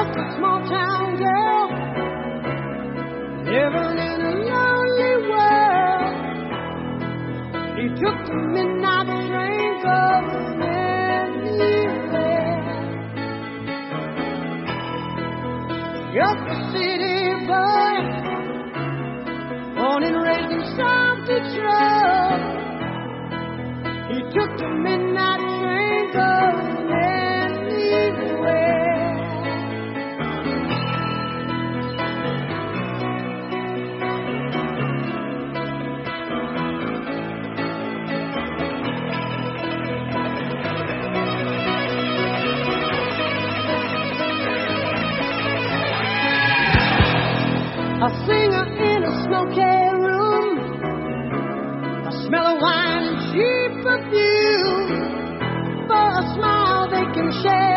just a small town girl living in a lonely world. He took the midnight train going anywhere. Just a city boy, born and raised in South Detroit. He took the midnight train going anywhere. A singer in a smoky room, a smell of wine and cheap perfume. For a smile they can share.